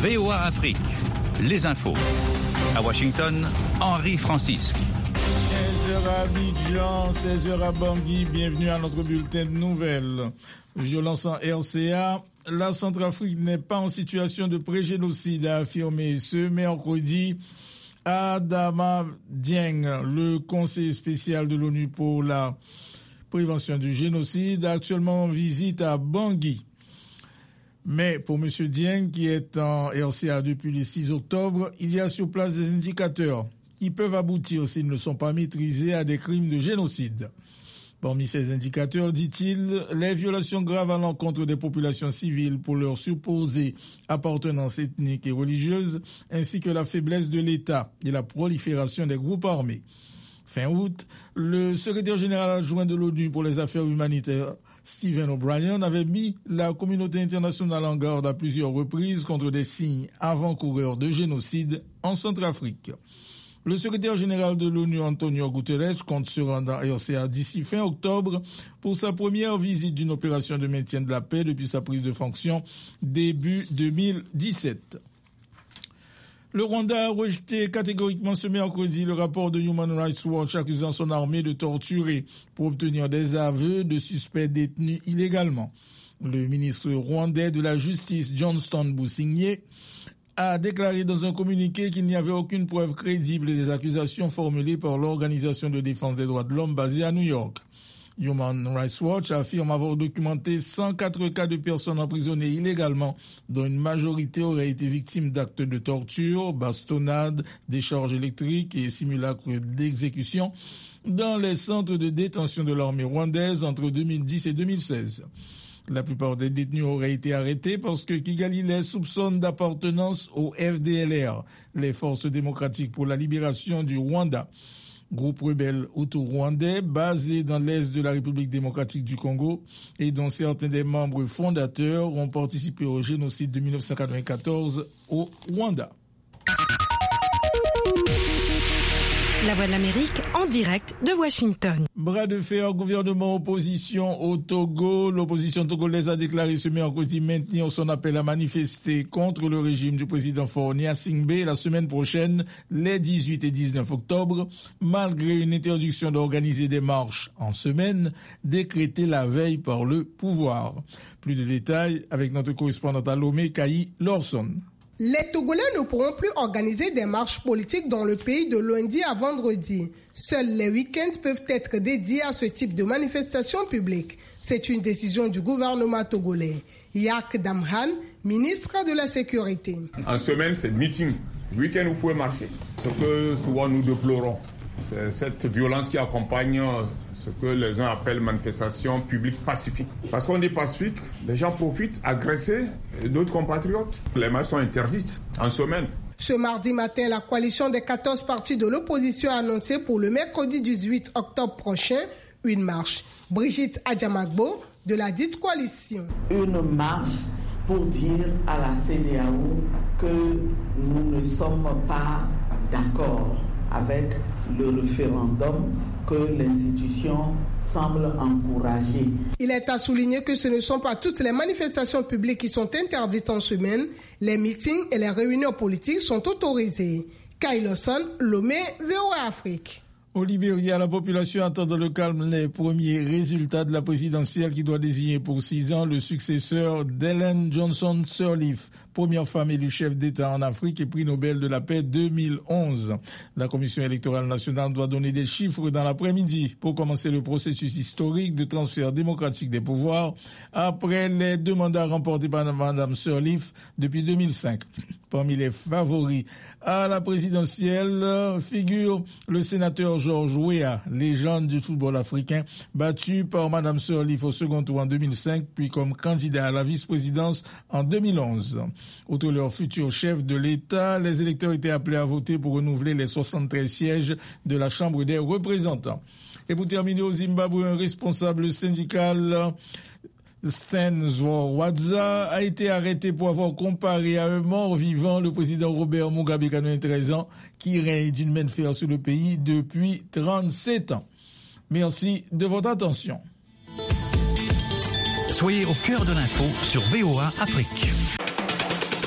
VOA Afrique, les infos. À Washington, Henri Francisque. 15h à Abidjan, 16h à Bangui, bienvenue à notre bulletin de nouvelles. Violence en RCA, la Centrafrique n'est pas en situation de pré-génocide, a affirmé ce mercredi Adama Dieng, le conseiller spécial de l'ONU pour la prévention du génocide, actuellement en visite à Bangui. Mais pour M. Dieng, qui est en RCA depuis le 6 octobre, il y a sur place des indicateurs qui peuvent aboutir, s'ils ne sont pas maîtrisés, à des crimes de génocide. Parmi ces indicateurs, dit-il, les violations graves à l'encontre des populations civiles pour leur supposée appartenance ethnique et religieuse, ainsi que la faiblesse de l'État et la prolifération des groupes armés. Fin août, le secrétaire général adjoint de l'ONU pour les affaires humanitaires, Stephen O'Brien, avait mis la communauté internationale en garde à plusieurs reprises contre des signes avant-coureurs de génocide en Centrafrique. Le secrétaire général de l'ONU, Antonio Guterres, compte se rendre en RCA d'ici fin octobre pour sa première visite d'une opération de maintien de la paix depuis sa prise de fonction début 2017. Le Rwanda a rejeté catégoriquement ce mercredi le rapport de Human Rights Watch accusant son armée de torturer pour obtenir des aveux de suspects détenus illégalement. Le ministre rwandais de la Justice, Johnston Busingye, a déclaré dans un communiqué qu'il n'y avait aucune preuve crédible des accusations formulées par l'Organisation de défense des droits de l'homme basée à New York. Human Rights Watch affirme avoir documenté 104 cas de personnes emprisonnées illégalement, dont une majorité aurait été victime d'actes de torture, bastonnades, décharges électriques et simulacres d'exécution dans les centres de détention de l'armée rwandaise entre 2010 et 2016. La plupart des détenus auraient été arrêtés parce que Kigali les soupçonne d'appartenance au FDLR, les Forces démocratiques pour la libération du Rwanda, groupe rebelle hutu-rwandais basé dans l'est de la République démocratique du Congo et dont certains des membres fondateurs ont participé au génocide de 1994 au Rwanda. La Voix de l'Amérique en direct de Washington. Bras de fer gouvernement-opposition au Togo. L'opposition togolaise a déclaré ce mercredi maintenir son appel à manifester contre le régime du président Faure Gnassingbé la semaine prochaine, les 18 et 19 octobre, malgré une interdiction d'organiser des marches en semaine décrétée la veille par le pouvoir. Plus de détails avec notre correspondante à Lomé, Kayi Lorson. Les Togolais ne pourront plus organiser des marches politiques dans le pays de lundi à vendredi. Seuls les week-ends peuvent être dédiés à ce type de manifestation publique. C'est une décision du gouvernement togolais. Yak Damhan, ministre de la Sécurité. En semaine, c'est meeting. Week-end, vous pouvez marcher. Ce que souvent nous déplorons, c'est cette violence qui accompagne ce que les uns appellent manifestation publique pacifique. Parce qu'on dit pacifique, les gens profitent, agresser d'autres compatriotes. Les marches sont interdites en semaine. Ce mardi matin, la coalition des 14 partis de l'opposition a annoncé pour le mercredi 18 octobre prochain une marche. Brigitte Adjamagbo de la dite coalition. Une marche pour dire à la CEDEAO que nous ne sommes pas d'accord avec le référendum que l'institution semble encourager. Il est à souligner que ce ne sont pas toutes les manifestations publiques qui sont interdites en semaine. Les meetings et les réunions politiques sont autorisés. Kayi Lorson, Lomé, VOA Afrique. Au Libéria, la population attend dans le calme les premiers résultats de la présidentielle qui doit désigner pour 6 ans le successeur d'Ellen Johnson Sirleaf, première femme élue chef d'État en Afrique et prix Nobel de la paix 2011. La Commission électorale nationale doit donner des chiffres dans l'après-midi pour commencer le processus historique de transfert démocratique des pouvoirs après les 2 mandats remportés par Mme Sirleaf depuis 2005. Parmi les favoris à la présidentielle figure le sénateur George Weah, légende du football africain, battu par Mme Sirleaf au second tour en 2005, puis comme candidat à la vice-présidence en 2011. Outre leur futur chef de l'État, les électeurs étaient appelés à voter pour renouveler les 73 sièges de la Chambre des représentants. Et pour terminer, au Zimbabwe, un responsable syndical, Stan Zwarwadza, a été arrêté pour avoir comparé à un mort-vivant le président Robert Mugabe, 93 ans, qui règne d'une main de fer sur le pays depuis 37 ans. Merci de votre attention. Soyez au cœur de l'info sur VOA Afrique.